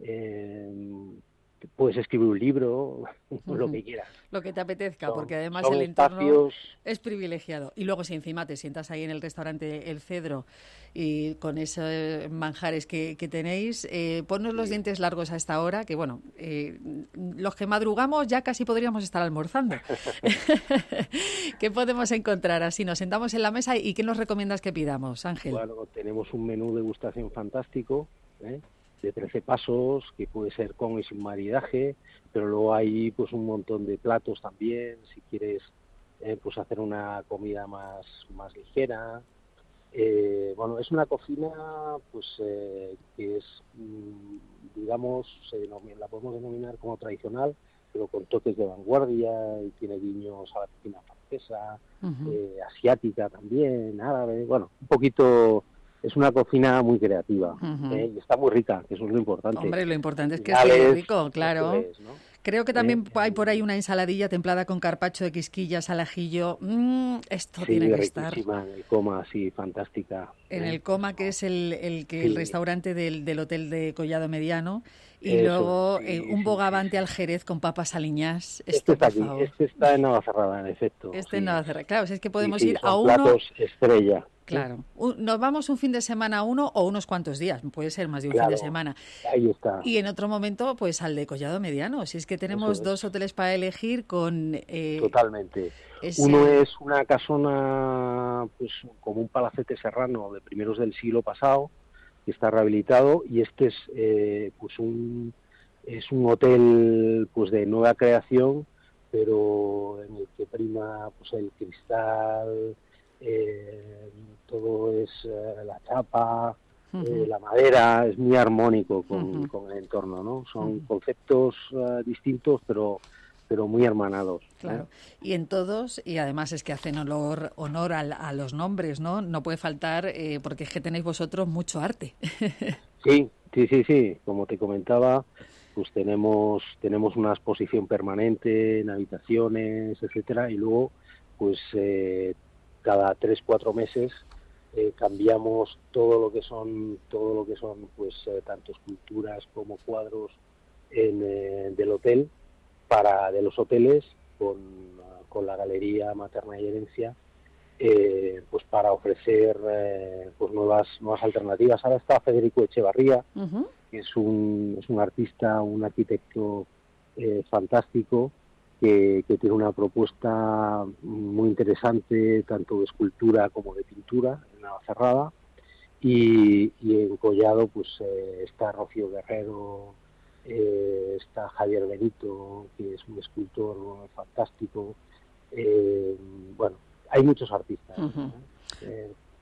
puedes escribir un libro, lo que quieras. Lo que te apetezca, porque además el entorno es privilegiado. Y luego si encima te sientas ahí en el restaurante El Cedro y con esos manjares que tenéis, ponnos los dientes largos a esta hora, que bueno, los que madrugamos ya casi podríamos estar almorzando. ¿Qué podemos encontrar así? Nos sentamos en la mesa y ¿qué nos recomiendas que pidamos, Ángel? Bueno, tenemos un menú de degustación fantástico, de 13 pasos, que puede ser con y sin maridaje, pero luego hay pues un montón de platos también, si quieres pues hacer una comida más ligera. Bueno, es una cocina pues que es, digamos, la podemos denominar como tradicional, pero con toques de vanguardia, y tiene guiños a la cocina francesa, asiática también, árabe, bueno, un poquito. Es una cocina muy creativa y está muy rica, que eso es lo importante. Hombre, lo importante es que esté rico, claro. ¿no? Creo que también hay por ahí una ensaladilla templada con carpaccio de quisquillas al ajillo. Esto tiene que estar. En el Coma, sí, fantástica. En el Coma, que es el restaurante del Hotel de Collado Mediano. Y luego un bogavante al Jerez con papas aliñás. Este está aquí, este está en Navacerrada, en efecto. En Navacerrada, claro, es que podemos ir a uno. Platos estrella. Claro. Nos vamos un fin de semana a uno o unos cuantos días, puede ser más de un fin de semana. Ahí está. Y en otro momento, pues al de Collado Mediano. Si es que tenemos dos hoteles para elegir con... Totalmente. Uno es una casona, pues como un palacete serrano de primeros del siglo pasado, que está rehabilitado, y este es pues un hotel pues de nueva creación, pero en el que prima pues el cristal... todo es la chapa, la madera, es muy armónico con el entorno, ¿no? Son conceptos distintos, pero muy hermanados. Claro, y en todos, y además es que hacen honor a los nombres, ¿no? No puede faltar, porque es que tenéis vosotros mucho arte. Sí, como te comentaba, pues tenemos una exposición permanente en habitaciones, etcétera, y luego, pues... cada 3-4 meses cambiamos todo lo que son pues tanto esculturas como cuadros del hotel de los hoteles con la galería Materna y Herencia, pues para ofrecer pues nuevas alternativas. Ahora está Federico Echevarría, que es un artista, un arquitecto fantástico, que tiene una propuesta muy interesante, tanto de escultura como de pintura, en Navacerrada, y en Collado pues está Rocío Guerrero, está Javier Benito, que es un escultor fantástico. Bueno, hay muchos artistas.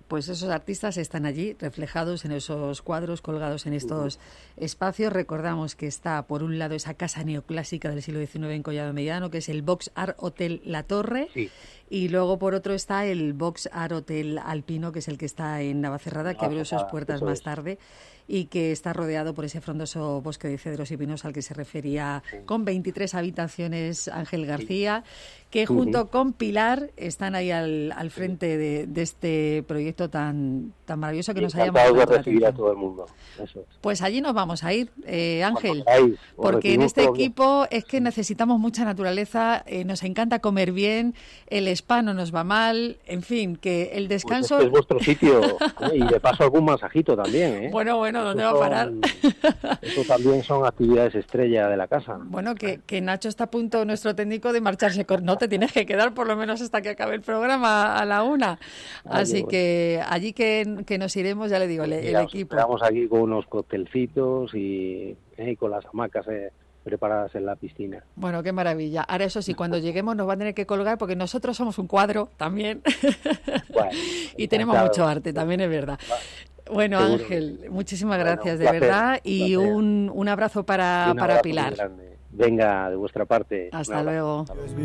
pues esos artistas están allí reflejados en esos cuadros colgados en estos espacios. Recordamos que está por un lado esa casa neoclásica del siglo XIX en Collado Mediano, que es el Box Art Hotel La Torre, y luego por otro está el Box Art Hotel Alpino, que es el que está en Navacerrada, que abrió sus puertas más tarde, y que está rodeado por ese frondoso bosque de cedros y pinos al que se refería, con 23 habitaciones Ángel García, que junto con Pilar están ahí al frente de este proyecto tan maravilloso que nos ha llamado de recibir a todo el mundo. Eso es. Pues allí nos vamos a ir, Ángel, porque en este equipo es que necesitamos mucha naturaleza, nos encanta comer bien, el spa no nos va mal, en fin, que el descanso... Pues este es vuestro sitio, y de paso algún masajito también, ¿eh? Bueno, ¿dónde va a parar? Eso también son actividades estrella de la casa. Bueno, que Nacho está a punto, nuestro técnico, de marcharse. No te tienes que quedar por lo menos hasta que acabe el programa a la 1. Así que allí que nos iremos, ya le digo, el equipo. Estamos aquí con unos coctelcitos y con las hamacas preparadas en la piscina. Bueno, qué maravilla. Ahora, eso sí, cuando lleguemos nos van a tener que colgar porque nosotros somos un cuadro también. Bueno, y tenemos mucho arte, también es verdad. Bueno, seguro. Ángel, muchísimas gracias, de verdad, y un abrazo para Pilar. Venga, de vuestra parte. Hasta luego.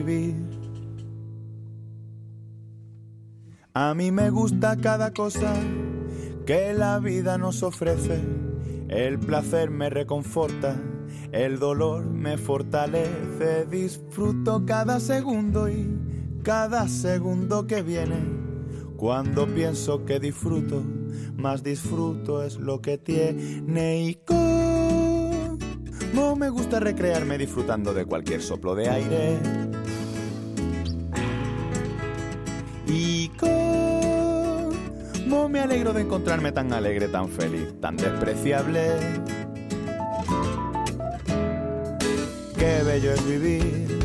A mí me gusta cada cosa que la vida nos ofrece. El placer me reconforta, el dolor me fortalece. Disfruto cada segundo y cada segundo que viene. Cuando pienso que disfruto, más disfruto es lo que tiene. Y como me gusta recrearme disfrutando de cualquier soplo de aire. Y como me alegro de encontrarme tan alegre, tan feliz, tan despreciable. Qué bello es vivir.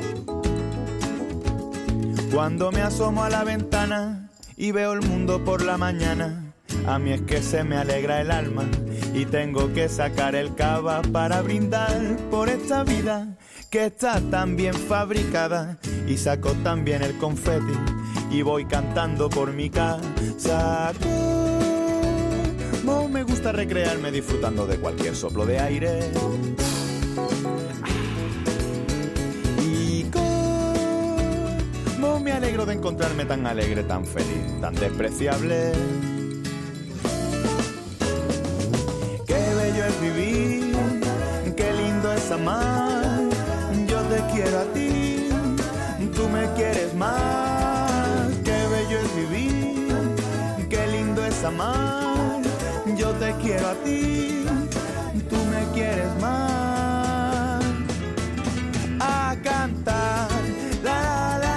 Cuando me asomo a la ventana y veo el mundo por la mañana, a mí es que se me alegra el alma y tengo que sacar el cava para brindar por esta vida que está tan bien fabricada. Y saco también el confeti y voy cantando por mi casa. Como me gusta recrearme disfrutando de cualquier soplo de aire. Me alegro de encontrarme tan alegre, tan feliz, tan despreciable. Qué bello es vivir, qué lindo es amar. Yo te quiero a ti, tú me quieres más. Qué bello es vivir, qué lindo es amar. Yo te quiero a ti, tú me quieres más. A cantar, la la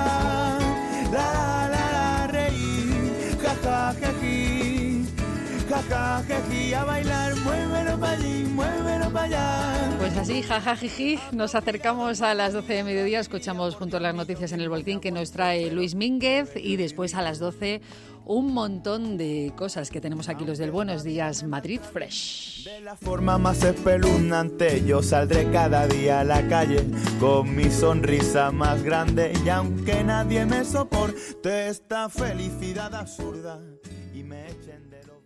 a bailar, muévelo para allí, muévelo para allá. Pues así, jajajiji, nos acercamos a las 12 de mediodía, escuchamos juntos las noticias en el boletín que nos trae Luis Mínguez y después a las 12 un montón de cosas que tenemos aquí los del Buenos Días Madrid Fresh. De la forma más espeluznante yo saldré cada día a la calle con mi sonrisa más grande y aunque nadie me soporte esta felicidad absurda y me echen de